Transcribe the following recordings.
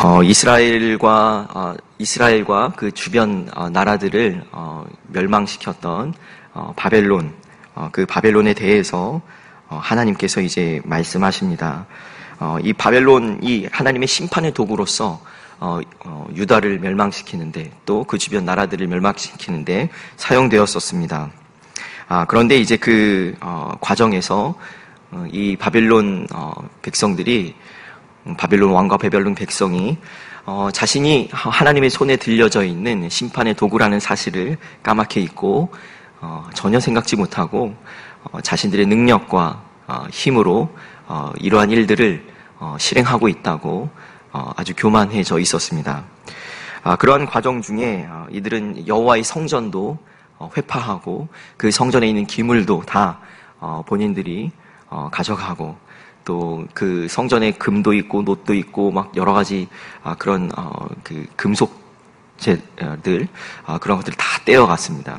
이스라엘과 그 주변 나라들을 멸망시켰던 바벨론, 그 바벨론에 대해서 하나님께서 이제 말씀하십니다. 이 바벨론이 하나님의 심판의 도구로서 유다를 멸망시키는데, 또 그 주변 나라들을 멸망시키는데 사용되었었습니다. 그런데 이제 그 과정에서 이 바벨론 백성들이, 바벨론 왕과 바벨론 백성이 자신이 하나님의 손에 들려져 있는 심판의 도구라는 사실을 까맣게 잊고 전혀 생각지 못하고 자신들의 능력과 힘으로 이러한 일들을 실행하고 있다고 아주 교만해져 있었습니다. 그러한 과정 중에 이들은 여호와의 성전도 회파하고 그 성전에 있는 기물도 다 본인들이 가져가고, 또 그 성전에 금도 있고 놋도 있고 막 여러 가지 그런 그 금속재들, 그런 것들을 다 떼어갔습니다.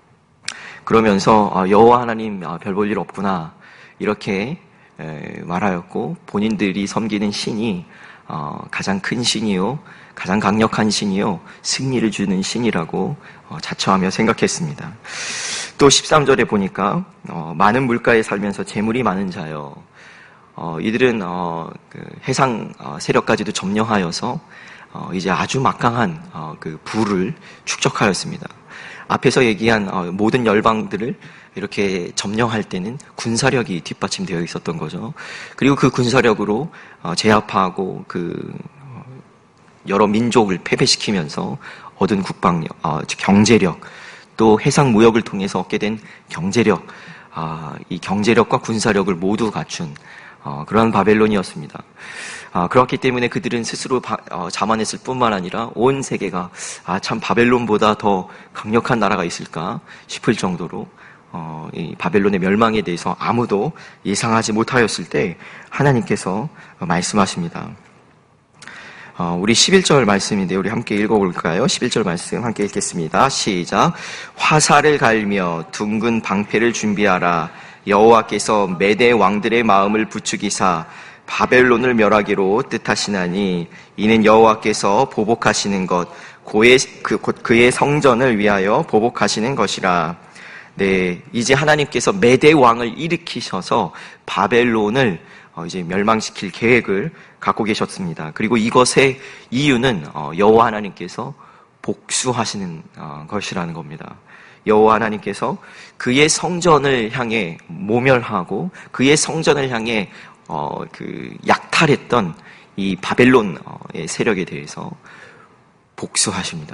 그러면서 여호와 하나님 별 볼 일 없구나 이렇게 말하였고, 본인들이 섬기는 신이 가장 큰 신이요, 가장 강력한 신이요, 승리를 주는 신이라고 자처하며 생각했습니다. 또 13절에 보니까 많은 물가에 살면서 재물이 많은 자여, 이들은 그 해상 세력까지도 점령하여서 이제 아주 막강한 그 부를 축적하였습니다. 앞에서 얘기한 모든 열방들을 이렇게 점령할 때는 군사력이 뒷받침되어 있었던 거죠. 그리고 그 군사력으로 제압하고 그 여러 민족을 패배시키면서 얻은 국방력, 즉 경제력, 또 해상 무역을 통해서 얻게 된 경제력, 이 경제력과 군사력을 모두 갖춘 그러한 바벨론이었습니다. 그렇기 때문에 그들은 스스로 자만했을 뿐만 아니라 온 세계가 참 바벨론보다 더 강력한 나라가 있을까 싶을 정도로 이 바벨론의 멸망에 대해서 아무도 예상하지 못하였을 때 하나님께서 말씀하십니다. 우리 11절 말씀인데 우리 함께 읽어볼까요? 11절 말씀 함께 읽겠습니다. 시작. 화살을 갈며 둥근 방패를 준비하라. 여호와께서 메대 왕들의 마음을 부추기사 바벨론을 멸하기로 뜻하시나니 이는 여호와께서 보복하시는 것, 곧 그의 성전을 위하여 보복하시는 것이라. 네, 이제 하나님께서 메대 왕을 일으키셔서 바벨론을 이제 멸망시킬 계획을 갖고 계셨습니다. 그리고 이것의 이유는 여호와 하나님께서 복수하시는 것이라는 겁니다. 여호와 하나님께서 그의 성전을 향해 모멸하고 그의 성전을 향해 그 약탈했던 이 바벨론의 세력에 대해서 복수하십니다.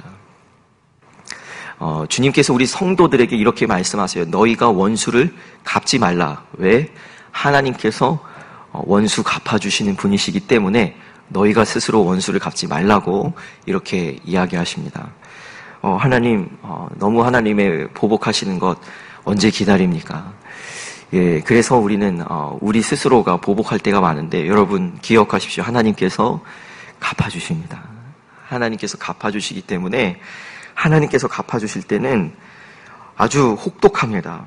주님께서 우리 성도들에게 이렇게 말씀하세요. 너희가 원수를 갚지 말라. 왜? 하나님께서 원수 갚아주시는 분이시기 때문에 너희가 스스로 원수를 갚지 말라고 이렇게 이야기하십니다. 하나님, 너무 하나님의 보복하시는 것 언제 기다립니까? 예, 그래서 우리는 우리 스스로가 보복할 때가 많은데, 여러분 기억하십시오. 하나님께서 갚아주십니다. 하나님께서 갚아주시기 때문에 하나님께서 갚아주실 때는 아주 혹독합니다.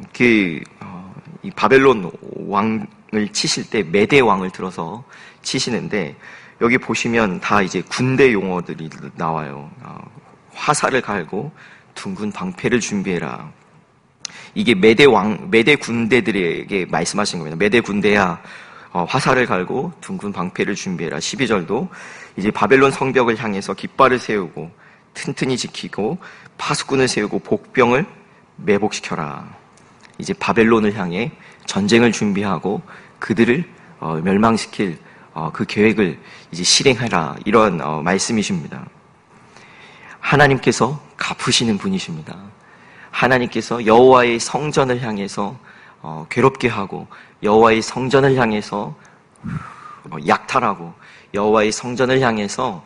이 바벨론 왕을 치실 때 메대 왕을 들어서 치시는데, 여기 보시면 다 이제 군대 용어들이 나와요. 화살을 갈고 둥근 방패를 준비해라. 이게 메대 군대들에게 말씀하신 겁니다. 메대 군대야, 화살을 갈고 둥근 방패를 준비해라. 12절도 이제 바벨론 성벽을 향해서 깃발을 세우고 튼튼히 지키고 파수꾼을 세우고 복병을 매복시켜라. 이제 바벨론을 향해 전쟁을 준비하고 그들을 멸망시킬 그 계획을 이제 실행해라. 이런 말씀이십니다. 하나님께서 갚으시는 분이십니다. 하나님께서 여호와의 성전을 향해서 괴롭게 하고 여호와의 성전을 향해서 약탈하고 여호와의 성전을 향해서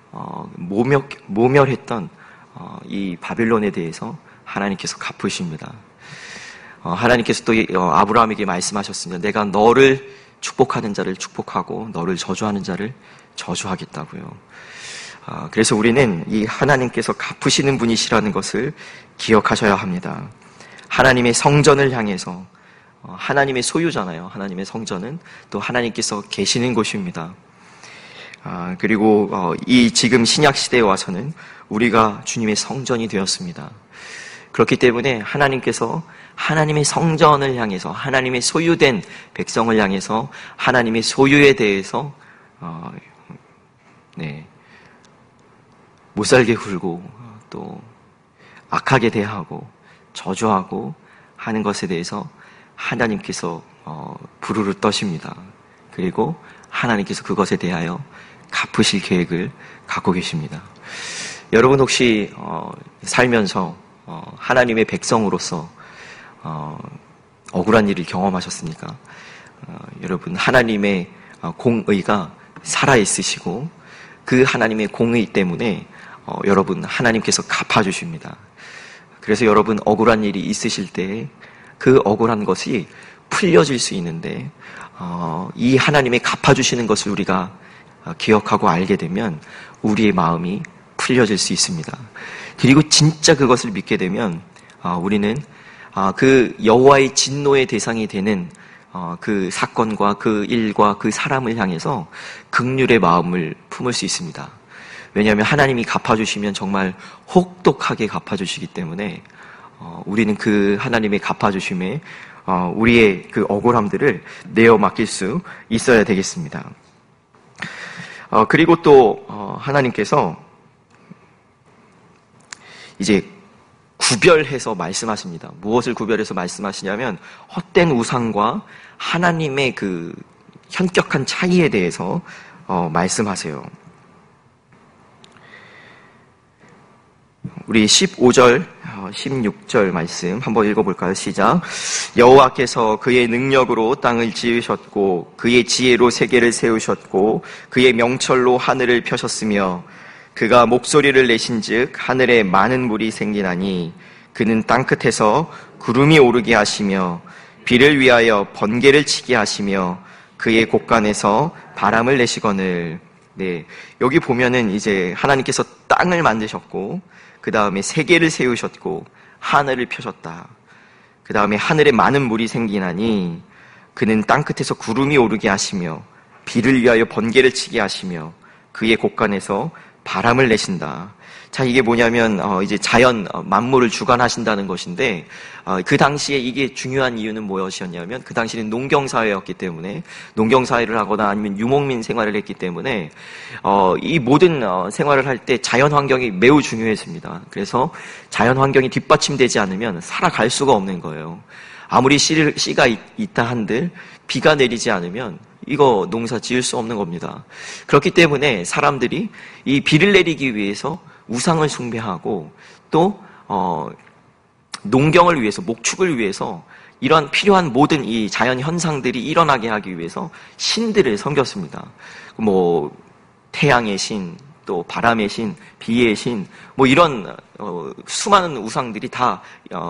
모멸했던 이 바벨론에 대해서 하나님께서 갚으십니다. 하나님께서 또 아브라함에게 말씀하셨습니다. 내가 너를 축복하는 자를 축복하고 너를 저주하는 자를 저주하겠다고요. 그래서 우리는 이 하나님께서 갚으시는 분이시라는 것을 기억하셔야 합니다. 하나님의 성전을 향해서, 하나님의 소유잖아요. 하나님의 성전은 또 하나님께서 계시는 곳입니다. 그리고 이 지금 신약 시대에 와서는 우리가 주님의 성전이 되었습니다. 그렇기 때문에 하나님께서 하나님의 성전을 향해서, 하나님의 소유된 백성을 향해서 하나님의 소유에 대해서 못살게 굴고 또 악하게 대하고 저주하고 하는 것에 대해서 하나님께서 부르르 떠십니다. 그리고 하나님께서 그것에 대하여 갚으실 계획을 갖고 계십니다. 여러분 혹시 살면서 하나님의 백성으로서 억울한 일을 경험하셨습니까? 여러분, 하나님의 공의가 살아있으시고 그 하나님의 공의 때문에 여러분 하나님께서 갚아주십니다. 그래서 여러분 억울한 일이 있으실 때 그 억울한 것이 풀려질 수 있는데 이 하나님의 갚아주시는 것을 우리가 기억하고 알게 되면 우리의 마음이 풀려질 수 있습니다. 그리고 진짜 그것을 믿게 되면 우리는 그 여호와의 진노의 대상이 되는 그 사건과 그 일과 그 사람을 향해서 긍휼의 마음을 품을 수 있습니다. 왜냐하면 하나님이 갚아주시면 정말 혹독하게 갚아주시기 때문에 우리는 그 하나님의 갚아주심에 우리의 그 억울함들을 내어 맡길 수 있어야 되겠습니다. 그리고 또 하나님께서 이제 구별해서 말씀하십니다. 무엇을 구별해서 말씀하시냐면 헛된 우상과 하나님의 그 현격한 차이에 대해서 말씀하세요. 우리 15절, 16절 말씀 한번 읽어볼까요? 시작. 여호와께서 그의 능력으로 땅을 지으셨고 그의 지혜로 세계를 세우셨고 그의 명철로 하늘을 펴셨으며 그가 목소리를 내신즉 하늘에 많은 물이 생기나니 그는 땅끝에서 구름이 오르게 하시며 비를 위하여 번개를 치게 하시며 그의 곳간에서 바람을 내시거늘. 네, 여기 보면은 이제 하나님께서 땅을 만드셨고 그 다음에 세계를 세우셨고 하늘을 펴셨다. 그 다음에 하늘에 많은 물이 생기나니 그는 땅끝에서 구름이 오르게 하시며 비를 위하여 번개를 치게 하시며 그의 곳간에서 바람을 내신다. 자, 이게 뭐냐면 이제 자연 만물을 주관하신다는 것인데 그 당시에 이게 중요한 이유는 무엇이었냐면 그 당시는 농경 사회였기 때문에 농경 사회를 하거나 아니면 유목민 생활을 했기 때문에 이 모든 생활을 할 때 자연 환경이 매우 중요했습니다. 그래서 자연 환경이 뒷받침되지 않으면 살아갈 수가 없는 거예요. 아무리 씨가 있다 한들 비가 내리지 않으면 이거 농사 지을 수 없는 겁니다. 그렇기 때문에 사람들이 이 비를 내리기 위해서 우상을 숭배하고 또 농경을 위해서, 목축을 위해서 이러한 필요한 모든 이 자연 현상들이 일어나게 하기 위해서 신들을 섬겼습니다. 뭐 태양의 신, 또 바람의 신, 비의 신, 뭐 이런 수많은 우상들이 다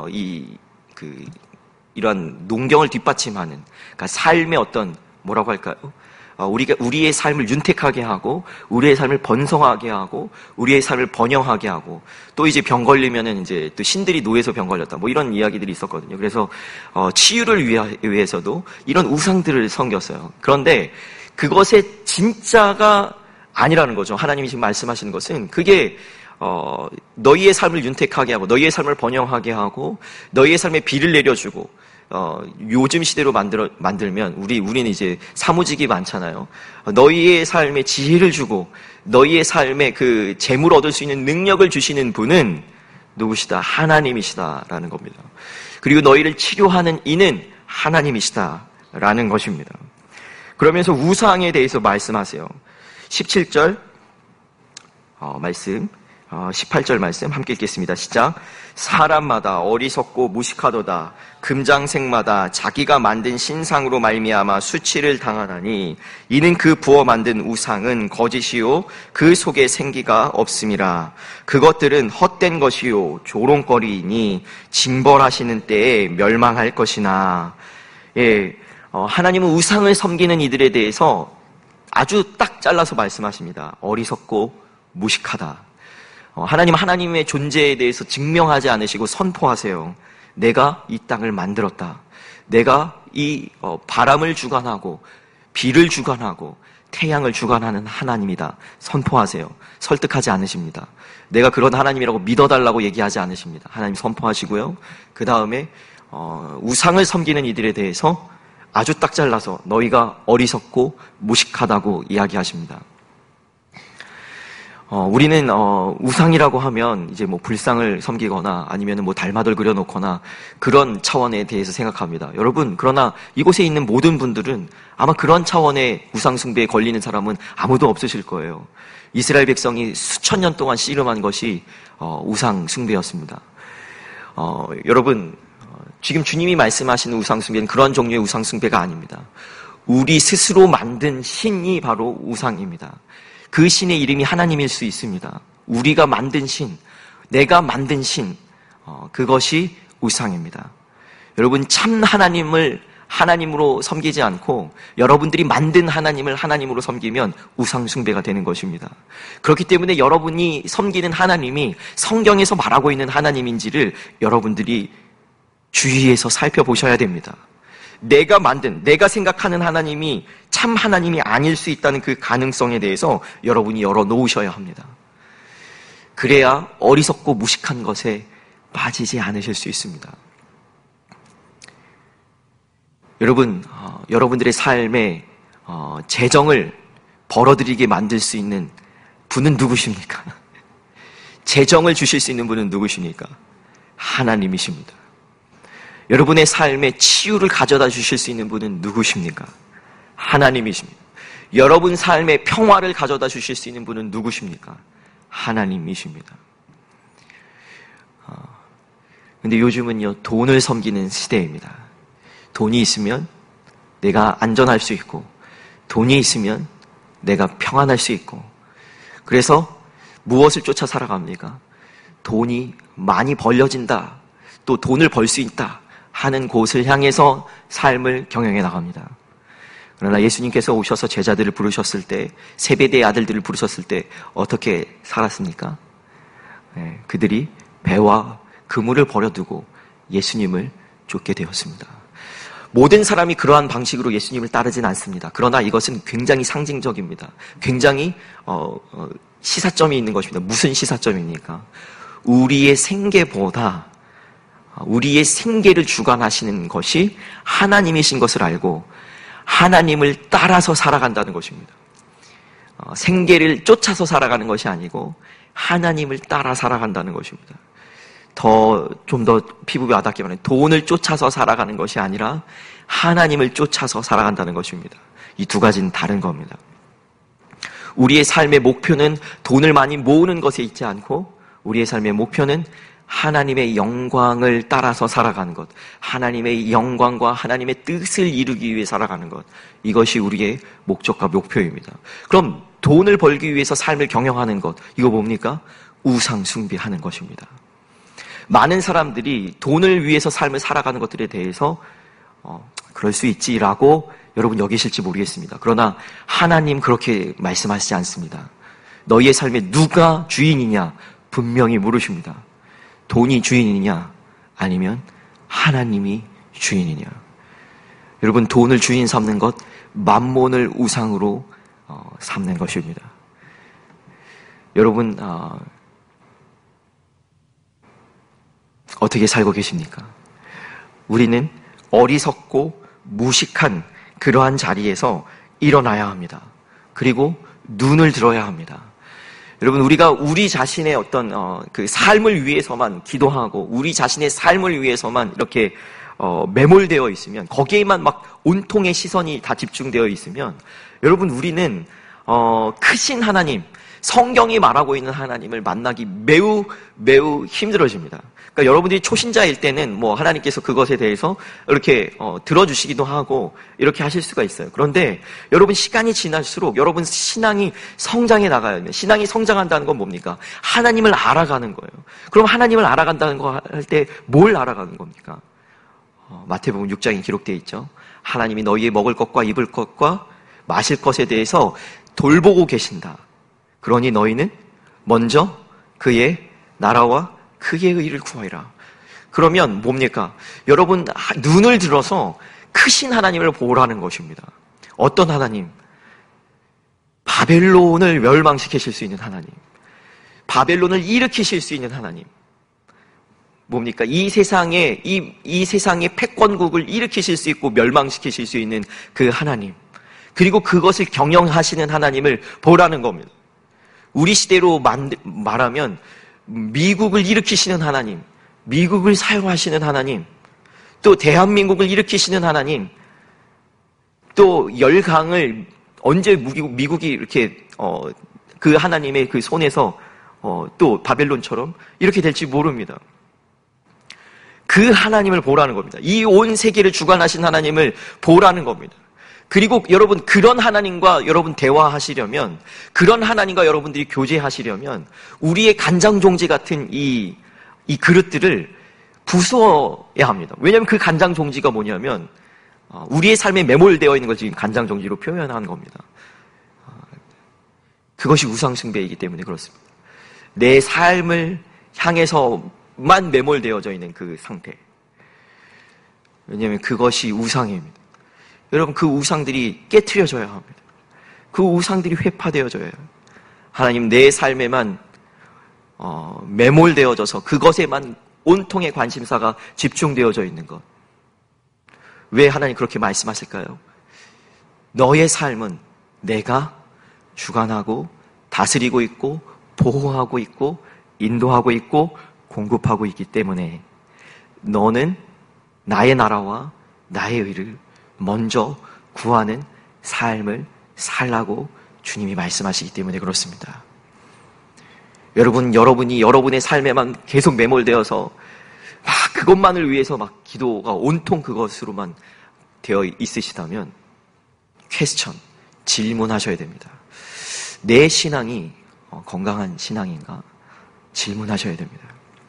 이러한 농경을 뒷받침하는, 그러니까 삶의 어떤 뭐라고 할까요? 우리의 삶을 윤택하게 하고, 우리의 삶을 번성하게 하고, 우리의 삶을 번영하게 하고, 또 이제 병 걸리면은 이제 또 신들이 노해서 병 걸렸다. 뭐 이런 이야기들이 있었거든요. 그래서, 치유를 위해서도 이런 우상들을 섬겼어요. 그런데 그것의 진짜가 아니라는 거죠. 하나님이 지금 말씀하시는 것은 그게, 너희의 삶을 윤택하게 하고, 너희의 삶을 번영하게 하고, 너희의 삶에 비를 내려주고, 요즘 시대로 만들면 우리는 이제 사무직이 많잖아요. 너희의 삶에 지혜를 주고 너희의 삶에 그 재물 얻을 수 있는 능력을 주시는 분은 누구시다? 하나님이시다라는 겁니다. 그리고 너희를 치료하는 이는 하나님이시다라는 것입니다. 그러면서 우상에 대해서 말씀하세요. 17절 말씀, 18절 말씀 함께 읽겠습니다. 시작. 사람마다 어리석고 무식하도다. 금장색마다 자기가 만든 신상으로 말미암아 수치를 당하나니 이는 그 부어 만든 우상은 거짓이요 그 속에 생기가 없음이라. 그것들은 헛된 것이요 조롱거리이니 징벌하시는 때에 멸망할 것이나. 예, 하나님은 우상을 섬기는 이들에 대해서 아주 딱 잘라서 말씀하십니다. 어리석고 무식하다. 하나님의 존재에 대해서 증명하지 않으시고 선포하세요. 내가 이 땅을 만들었다. 내가 이 바람을 주관하고 비를 주관하고 태양을 주관하는 하나님이다 선포하세요. 설득하지 않으십니다. 내가 그런 하나님이라고 믿어달라고 얘기하지 않으십니다. 하나님 선포하시고요. 그 다음에 우상을 섬기는 이들에 대해서 아주 딱 잘라서 너희가 어리석고 무식하다고 이야기하십니다. 우리는 우상이라고 하면 이제 뭐 불상을 섬기거나 아니면 뭐 달마들 그려놓거나 그런 차원에 대해서 생각합니다. 여러분, 그러나 이곳에 있는 모든 분들은 아마 그런 차원의 우상 숭배에 걸리는 사람은 아무도 없으실 거예요. 이스라엘 백성이 수천 년 동안 씨름한 것이 우상 숭배였습니다. 여러분, 지금 주님이 말씀하시는 우상 숭배는 그런 종류의 우상 숭배가 아닙니다. 우리 스스로 만든 신이 바로 우상입니다. 그 신의 이름이 하나님일 수 있습니다. 우리가 만든 신, 내가 만든 신, 그것이 우상입니다. 여러분, 참 하나님을 하나님으로 섬기지 않고 여러분들이 만든 하나님을 하나님으로 섬기면 우상 숭배가 되는 것입니다. 그렇기 때문에 여러분이 섬기는 하나님이 성경에서 말하고 있는 하나님인지를 여러분들이 주의해서 살펴보셔야 됩니다. 내가 만든, 내가 생각하는 하나님이 참 하나님이 아닐 수 있다는 그 가능성에 대해서 여러분이 열어놓으셔야 합니다. 그래야 어리석고 무식한 것에 빠지지 않으실 수 있습니다. 여러분, 여러분들의 삶에 재정을 벌어들이게 만들 수 있는 분은 누구십니까? 재정을 주실 수 있는 분은 누구십니까? 하나님이십니다. 여러분의 삶에 치유를 가져다 주실 수 있는 분은 누구십니까? 하나님이십니다. 여러분 삶에 평화를 가져다 주실 수 있는 분은 누구십니까? 하나님이십니다. 근데 요즘은요, 돈을 섬기는 시대입니다. 돈이 있으면 내가 안전할 수 있고, 돈이 있으면 내가 평안할 수 있고, 그래서 무엇을 쫓아 살아갑니까? 돈이 많이 벌려진다, 또 돈을 벌 수 있다 하는 곳을 향해서 삶을 경영해 나갑니다. 그러나 예수님께서 오셔서 제자들을 부르셨을 때, 세베대의 아들들을 부르셨을 때 어떻게 살았습니까? 그들이 배와 그물을 버려두고 예수님을 쫓게 되었습니다. 모든 사람이 그러한 방식으로 예수님을 따르진 않습니다. 그러나 이것은 굉장히 상징적입니다. 굉장히 시사점이 있는 것입니다. 무슨 시사점입니까? 우리의 생계보다 우리의 생계를 주관하시는 것이 하나님이신 것을 알고 하나님을 따라서 살아간다는 것입니다. 생계를 쫓아서 살아가는 것이 아니고 하나님을 따라 살아간다는 것입니다. 좀 더 피부에 와닿게 말하면 돈을 쫓아서 살아가는 것이 아니라 하나님을 쫓아서 살아간다는 것입니다. 이 두 가지는 다른 겁니다. 우리의 삶의 목표는 돈을 많이 모으는 것에 있지 않고 우리의 삶의 목표는 하나님의 영광을 따라서 살아가는 것, 하나님의 영광과 하나님의 뜻을 이루기 위해 살아가는 것, 이것이 우리의 목적과 목표입니다. 그럼 돈을 벌기 위해서 삶을 경영하는 것, 이거 뭡니까? 우상 숭배하는 것입니다. 많은 사람들이 돈을 위해서 삶을 살아가는 것들에 대해서 그럴 수 있지라고 여러분 여기실지 모르겠습니다. 그러나 하나님 그렇게 말씀하시지 않습니다. 너희의 삶에 누가 주인이냐 분명히 물으십니다. 돈이 주인이냐 아니면 하나님이 주인이냐. 여러분, 돈을 주인 삼는 것, 만몬을 우상으로 삼는 것입니다. 여러분, 어떻게 살고 계십니까? 우리는 어리석고 무식한 그러한 자리에서 일어나야 합니다. 그리고 눈을 들어야 합니다. 여러분, 우리가 우리 자신의 어떤 그 삶을 위해서만 기도하고 우리 자신의 삶을 위해서만 이렇게 매몰되어 있으면, 거기에만 막 온통의 시선이 다 집중되어 있으면, 여러분, 우리는 크신 하나님, 성경이 말하고 있는 하나님을 만나기 매우 힘들어집니다. 그러니까 여러분들이 초신자일 때는 뭐 하나님께서 그것에 대해서 이렇게 들어주시기도 하고 이렇게 하실 수가 있어요. 그런데 여러분, 시간이 지날수록 여러분 신앙이 성장해 나가야 돼요. 신앙이 성장한다는 건 뭡니까? 하나님을 알아가는 거예요. 그럼 하나님을 알아간다는 거 할 때 뭘 알아가는 겁니까? 마태복음 6장에 기록되어 있죠. 하나님이 너희의 먹을 것과 입을 것과 마실 것에 대해서 돌보고 계신다. 그러니 너희는 먼저 그의 나라와 그의 의를 구하리라. 그러면 뭡니까? 여러분, 눈을 들어서 크신 하나님을 보라는 것입니다. 어떤 하나님? 바벨론을 멸망시키실 수 있는 하나님, 바벨론을 일으키실 수 있는 하나님, 뭡니까? 이 세상의 패권국을 일으키실 수 있고 멸망시키실 수 있는 그 하나님, 그리고 그것을 경영하시는 하나님을 보라는 겁니다. 우리 시대로 말하면 미국을 일으키시는 하나님, 미국을 사용하시는 하나님, 또 대한민국을 일으키시는 하나님, 또 열강을 언제 미국이 이렇게 그 하나님의 그 손에서 또 바벨론처럼 이렇게 될지 모릅니다. 그 하나님을 보라는 겁니다. 이 온 세계를 주관하신 하나님을 보라는 겁니다. 그리고 여러분, 그런 하나님과 여러분 대화하시려면, 그런 하나님과 여러분들이 교제하시려면 우리의 간장종지 같은 이 그릇들을 부숴야 합니다. 왜냐하면 그 간장종지가 뭐냐면 우리의 삶에 매몰되어 있는 걸 지금 간장종지로 표현한 겁니다. 그것이 우상숭배이기 때문에 그렇습니다. 내 삶을 향해서만 매몰되어져 있는 그 상태. 왜냐하면 그것이 우상입니다. 여러분, 그 우상들이 깨트려져야 합니다. 그 우상들이 회파되어져야 해요. 하나님, 내 삶에만 매몰되어져서 그것에만 온통의 관심사가 집중되어져 있는 것. 왜 하나님 그렇게 말씀하실까요? 너의 삶은 내가 주관하고 다스리고 있고 보호하고 있고 인도하고 있고 공급하고 있기 때문에 너는 나의 나라와 나의 의를 먼저 구하는 삶을 살라고 주님이 말씀하시기 때문에 그렇습니다. 여러분이 여러분의 삶에만 계속 매몰되어서 막 그것만을 위해서 막 기도가 온통 그것으로만 되어 있으시다면 질문하셔야 됩니다. 내 신앙이 건강한 신앙인가? 질문하셔야 됩니다.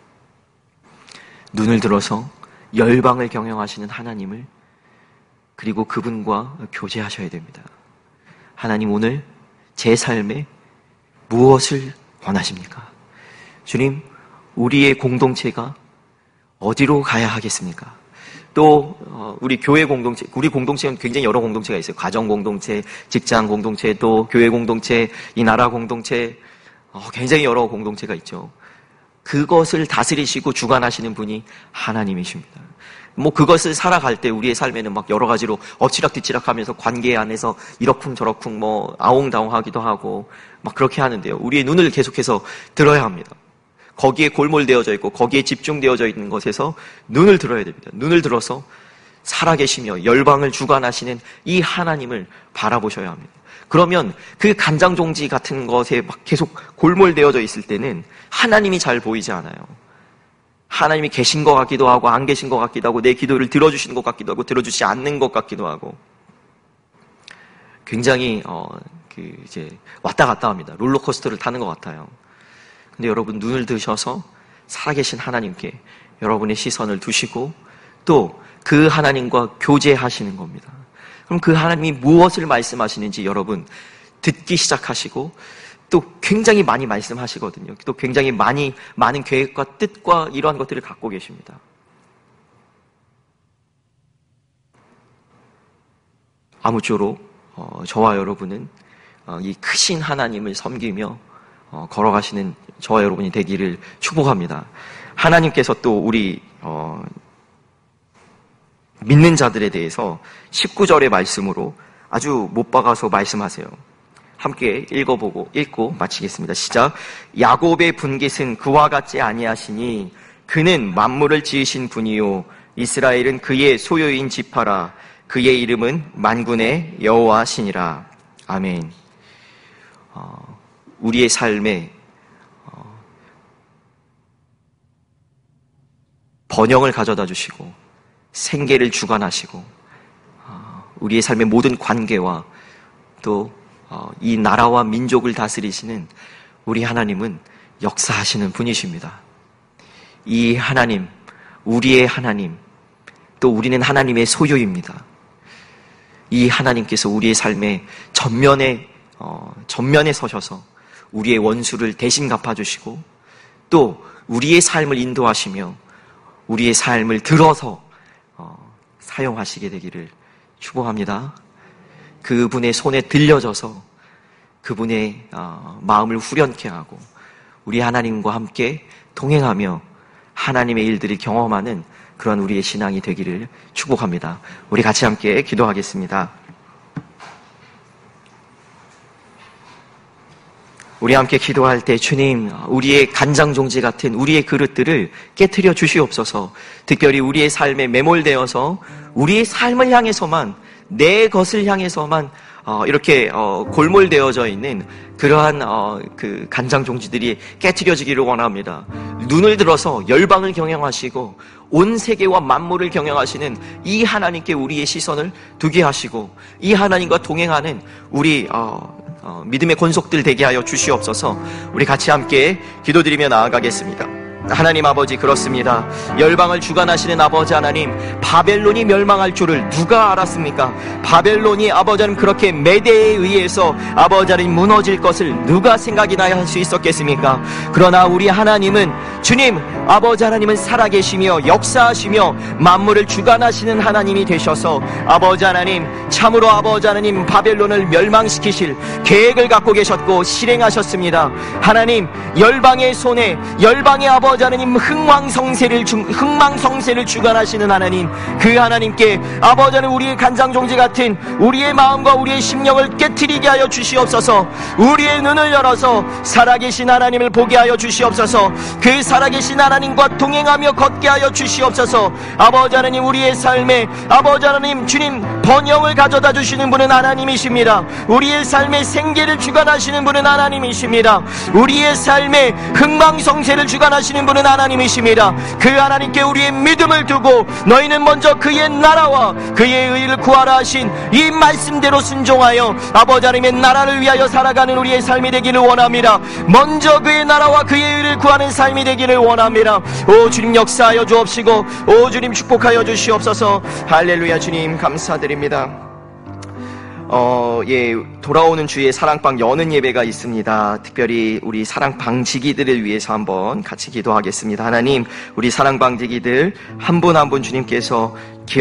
눈을 들어서 열방을 경영하시는 하나님을, 그리고 그분과 교제하셔야 됩니다. 하나님, 오늘 제 삶에 무엇을 원하십니까? 주님, 우리의 공동체가 어디로 가야 하겠습니까? 또 우리 교회 공동체, 우리 공동체는 굉장히 여러 공동체가 있어요. 가정 공동체, 직장 공동체, 또 교회 공동체, 이 나라 공동체, 굉장히 여러 공동체가 있죠. 그것을 다스리시고 주관하시는 분이 하나님이십니다. 그것을 살아갈 때 우리의 삶에는 막 여러 가지로 엎치락뒤치락 하면서 관계 안에서 이러쿵저러쿵 아웅다웅하기도 하고 막 그렇게 하는데요. 우리의 눈을 계속해서 들어야 합니다. 거기에 골몰되어져 있고 거기에 집중되어져 있는 것에서 눈을 들어야 됩니다. 눈을 들어서 살아계시며 열방을 주관하시는 이 하나님을 바라보셔야 합니다. 그러면 그 간장종지 같은 것에 막 계속 골몰되어져 있을 때는 하나님이 잘 보이지 않아요. 하나님이 계신 것 같기도 하고 안 계신 것 같기도 하고 내 기도를 들어주시는 것 같기도 하고 들어주지 않는 것 같기도 하고 굉장히 이제 왔다 갔다 합니다. 롤러코스터를 타는 것 같아요. 근데 여러분, 눈을 드셔서 살아계신 하나님께 여러분의 시선을 두시고 또 그 하나님과 교제하시는 겁니다. 그럼 그 하나님이 무엇을 말씀하시는지 여러분 듣기 시작하시고 또 굉장히 많이 말씀하시거든요. 또 굉장히 많은 계획과 뜻과 이러한 것들을 갖고 계십니다. 아무쪼록 저와 여러분은 이 크신 하나님을 섬기며 걸어가시는 저와 여러분이 되기를 축복합니다. 하나님께서 또 우리 믿는 자들에 대해서 19절의 말씀으로 아주 못 박아서 말씀하세요. 함께 읽고 마치겠습니다. 시작. 야곱의 분깃은 그와 같지 아니하시니 그는 만물을 지으신 분이요 이스라엘은 그의 소유인 지파라. 그의 이름은 만군의 여호와시니라. 아멘. 우리의 삶에 번영을 가져다 주시고 생계를 주관하시고 우리의 삶의 모든 관계와 또 이 나라와 민족을 다스리시는 우리 하나님은 역사하시는 분이십니다. 이 하나님, 우리의 하나님, 또 우리는 하나님의 소유입니다. 이 하나님께서 우리의 삶의 전면에 서셔서 우리의 원수를 대신 갚아주시고 또 우리의 삶을 인도하시며 우리의 삶을 들어서 사용하시게 되기를 축복합니다. 그분의 손에 들려져서 그분의 마음을 후련케 하고 우리 하나님과 함께 동행하며 하나님의 일들을 경험하는 그런 우리의 신앙이 되기를 축복합니다. 우리 같이 함께 기도하겠습니다. 우리 함께 기도할 때 주님, 우리의 간장종지 같은 우리의 그릇들을 깨트려 주시옵소서. 특별히 우리의 삶에 매몰되어서 우리의 삶을 향해서만, 내 것을 향해서만 이렇게 골몰되어져 있는 그러한 그 간장종지들이 깨트려지기를 원합니다. 눈을 들어서 열방을 경영하시고 온 세계와 만물을 경영하시는 이 하나님께 우리의 시선을 두게 하시고 이 하나님과 동행하는 우리 믿음의 권속들 되게 하여 주시옵소서. 우리 같이 함께 기도드리며 나아가겠습니다. 하나님 아버지, 그렇습니다. 열방을 주관하시는 아버지 하나님, 바벨론이 멸망할 줄을 누가 알았습니까? 바벨론이 아버지 하나님 그렇게 메대에 의해서 아버지 하나님 무너질 것을 누가 생각이나 할 수 있었겠습니까? 그러나 우리 하나님은, 주님 아버지 하나님은 살아계시며 역사하시며 만물을 주관하시는 하나님이 되셔서 아버지 하나님, 참으로 아버지 하나님 바벨론을 멸망시키실 계획을 갖고 계셨고 실행하셨습니다. 하나님, 열방의 손에, 열방의 아버지 하나님 흥망성쇠를 주관하시는 하나님, 그 하나님께 아버지 하나님 우리의 간장종지 같은 우리의 마음과 우리의 심령을 깨트리게 하여 주시옵소서. 우리의 눈을 열어서 살아계신 하나님을 보게 하여 주시옵소서. 그 살아계신 하나님과 동행하며 걷게 하여 주시옵소서. 아버지 하나님, 우리의 삶에 아버지 하나님 주님 번영을 가져다 주시는 분은 하나님이십니다. 우리의 삶의 생계를 주관하시는 분은 하나님이십니다. 우리의 삶에 흥망성쇠를 주관하시는 분은 하나님이십니다. 그 하나님께 우리의 믿음을 두고 너희는 먼저 그의 나라와 그의 의를 구하라 하신 이 말씀대로 순종하여 아버지 하나님의 나라를 위하여 살아가는 우리의 삶이 되기를 원합니다. 먼저 그의 나라와 그의 의를 구하는 삶이 되기를 원합니다. 오 주님, 역사하여 주옵시고 오 주님, 축복하여 주시옵소서. 할렐루야. 주님 감사드립니다. 돌아오는 주에 사랑방 여는 예배가 있습니다. 특별히 우리 사랑방 지기들을 위해서 한번 같이 기도하겠습니다. 하나님, 우리 사랑방 지기들 한 분 한 분 주님께서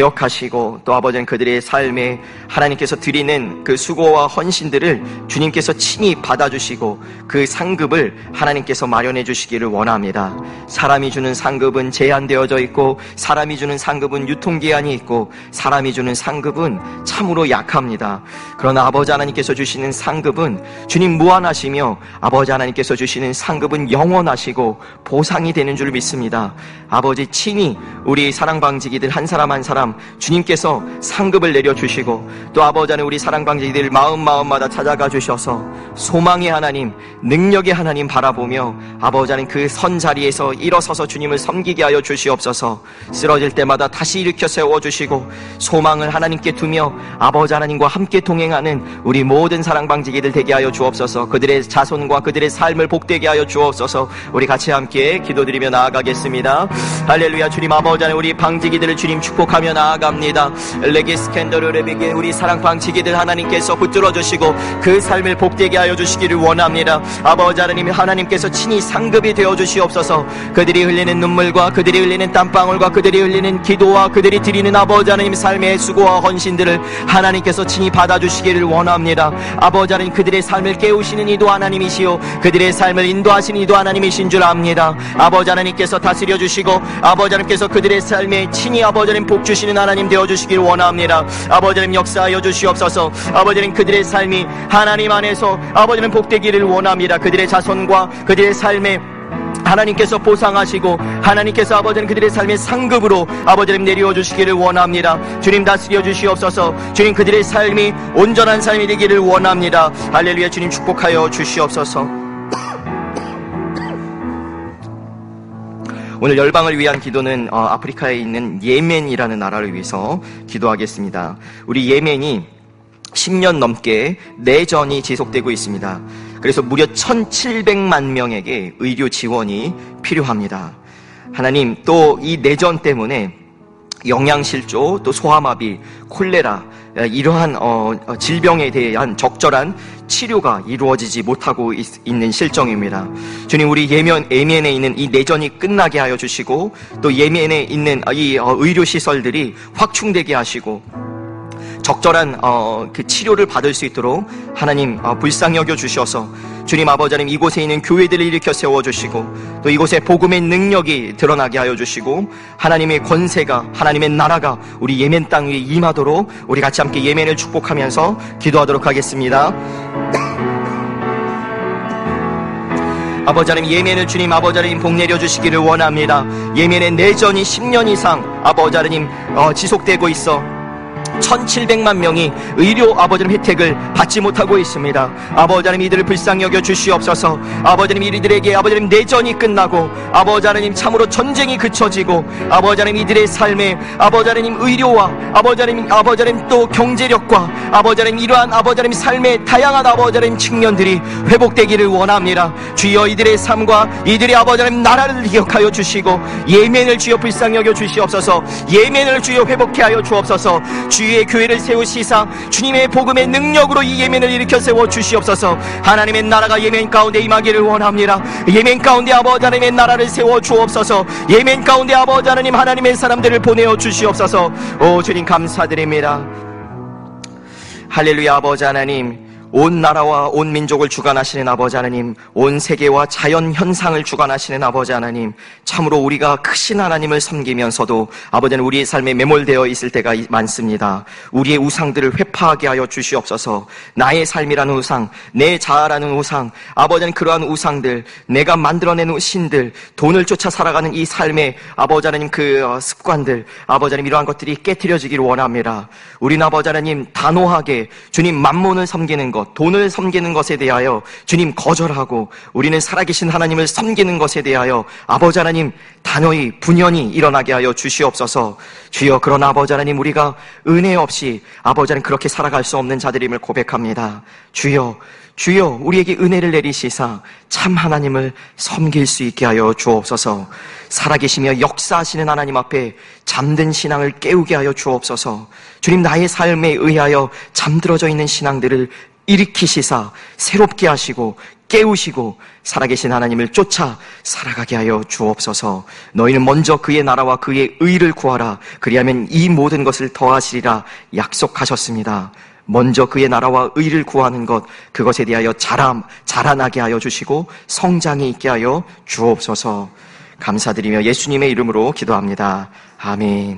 기억하시고 또 아버지는 그들의 삶에 하나님께서 드리는 그 수고와 헌신들을 주님께서 친히 받아주시고 그 상급을 하나님께서 마련해 주시기를 원합니다. 사람이 주는 상급은 제한되어져 있고 사람이 주는 상급은 유통기한이 있고 사람이 주는 상급은 참으로 약합니다. 그러나 아버지 하나님께서 주시는 상급은 주님 무한하시며 아버지 하나님께서 주시는 상급은 영원하시고 보상이 되는 줄 믿습니다. 아버지 친히 우리 사랑방지기들 한 사람 한 사람 주님께서 상급을 내려주시고 또 아버지 하나님 우리 사랑방지기들 마음마다 찾아가 주셔서 소망의 하나님, 능력의 하나님 바라보며 아버지 하나님 그 선 자리에서 일어서서 주님을 섬기게 하여 주시옵소서. 쓰러질 때마다 다시 일으켜 세워주시고 소망을 하나님께 두며 아버지 하나님과 함께 동행하는 우리 모든 사랑방지기들 되게 하여 주옵소서. 그들의 자손과 그들의 삶을 복되게 하여 주옵소서. 우리 같이 함께 기도드리며 나아가겠습니다. 할렐루야. 주님 아버지 하나님, 우리 방지기들을 주님 축복하며 나아갑니다. 레기 스캔더르레비게 우리 사랑방지기들 하나님께서 붙들어 주시고 그 삶을 복되게 하여 주시기를 원합니다. 아버지 하나님, 하나님께서 친히 상급이 되어 주시옵소서. 그들이 흘리는 눈물과 그들이 흘리는 땀방울과 그들이 흘리는 기도와 그들이 드리는 아버지 하나님 삶의 수고와 헌신들을 하나님께서 친히 받아주시기를 원합니다. 아버지 하나님, 그들의 삶을 깨우시는 이도 하나님이시오 그들의 삶을 인도하시는 이도 하나님이신 줄 압니다. 아버지 하나님께서 다스려 주시고 아버지 하나님께서 그들의 삶에 친히 아버지 하나님 복 주시는 하나님 되어주시기를 원합니다. 아버지 하나님 역사하여 주시옵소서. 아버지 하나님 그들의 삶이 하나님 안에서 아버지 하나님 복되기를 원합니다. 그들의 자손과 그들의 삶에 하나님께서 보상하시고 하나님께서 아버지는 그들의 삶의 상급으로 아버지님 내려와 주시기를 원합니다. 주님 다스려 주시옵소서. 주님 그들의 삶이 온전한 삶이 되기를 원합니다. 할렐루야. 주님 축복하여 주시옵소서. 오늘 열방을 위한 기도는 아프리카에 있는 예멘이라는 나라를 위해서 기도하겠습니다. 우리 예멘이 10년 넘게 내전이 지속되고 있습니다. 그래서 무려 1,700만 명에게 의료 지원이 필요합니다. 하나님, 또 이 내전 때문에 영양실조, 또 소아마비, 콜레라 이러한 질병에 대한 적절한 치료가 이루어지지 못하고 있는 실정입니다. 주님, 우리 예멘에 있는 이 내전이 끝나게 하여 주시고 또 예멘에 있는 이 의료시설들이 확충되게 하시고 적절한 그 치료를 받을 수 있도록 하나님 불쌍히 여겨 주셔서 주님 아버지 하나님 이곳에 있는 교회들을 일으켜 세워주시고 또 이곳에 복음의 능력이 드러나게 하여 주시고 하나님의 권세가 하나님의 나라가 우리 예멘 땅 위에 임하도록 우리 같이 함께 예멘을 축복하면서 기도하도록 하겠습니다. 아버지 하나님 예멘을 주님 아버지 하나님 복 내려주시기를 원합니다. 예멘의 내전이 10년 이상 아버지 하나님 지속되고 있어 1700만 명이 의료 아버지 하나님 혜택을 받지 못하고 있습니다. 아버지 하나님 이들을 불쌍히 여겨 주시옵소서. 아버지 하나님 이들에게 아버지 하나님 내전이 끝나고 아버지 하나님 참으로 전쟁이 그쳐지고 아버지 하나님 이들의 삶에 아버지 하나님 의료와 아버지 하나님 또 경제력과 아버지 하나님 이러한 아버지 하나님 삶의 다양한 아버지 하나님 측면들이 회복되기를 원합니다. 주여 이들의 삶과 이들의 아버지 하나님 나라를 기억하여 주시고 예멘을 주여 불쌍히 여겨 주시옵소서. 예멘을 주여 회복해 하여 주옵소서. 주의 교회를 세우시사 주님의 복음의 능력으로 이 예멘을 일으켜 세워 주시옵소서. 하나님의 나라가 예멘 가운데 임하기를 원합니다. 예멘 가운데 아버지 하나님의 나라를 세워 주옵소서. 예멘 가운데 아버지 하나님 하나님의 사람들을 보내어 주시옵소서. 오 주님 감사드립니다. 할렐루야. 아버지 하나님 온 나라와 온 민족을 주관하시는 아버지 하나님, 온 세계와 자연 현상을 주관하시는 아버지 하나님, 참으로 우리가 크신 하나님을 섬기면서도 아버지는 우리의 삶에 매몰되어 있을 때가 많습니다. 우리의 우상들을 회파하게 하여 주시옵소서. 나의 삶이라는 우상, 내 자아라는 우상, 아버지는 그러한 우상들, 내가 만들어낸 신들, 돈을 쫓아 살아가는 이 삶의 아버지 하나님 그 습관들, 아버지 하나님 이러한 것들이 깨트려지기를 원합니다. 우리는 아버지 하나님 단호하게 주님 만몬을 섬기는 것, 돈을 섬기는 것에 대하여 주님 거절하고 우리는 살아계신 하나님을 섬기는 것에 대하여 아버지 하나님 단호히 분연히 일어나게 하여 주시옵소서. 주여 그런 아버지 하나님 우리가 은혜 없이 아버지 하나님 그렇게 살아갈 수 없는 자들임을 고백합니다. 주여 우리에게 은혜를 내리시사 참 하나님을 섬길 수 있게 하여 주옵소서. 살아계시며 역사하시는 하나님 앞에 잠든 신앙을 깨우게 하여 주옵소서. 주님 나의 삶에 의하여 잠들어져 있는 신앙들을 일으키시사 새롭게 하시고 깨우시고 살아계신 하나님을 쫓아 살아가게 하여 주옵소서. 너희는 먼저 그의 나라와 그의 의를 구하라. 그리하면 이 모든 것을 더하시리라 약속하셨습니다. 먼저 그의 나라와 의를 구하는 것, 그것에 대하여 자라나게 하여 주시고 성장이 있게 하여 주옵소서. 감사드리며 예수님의 이름으로 기도합니다. 아멘.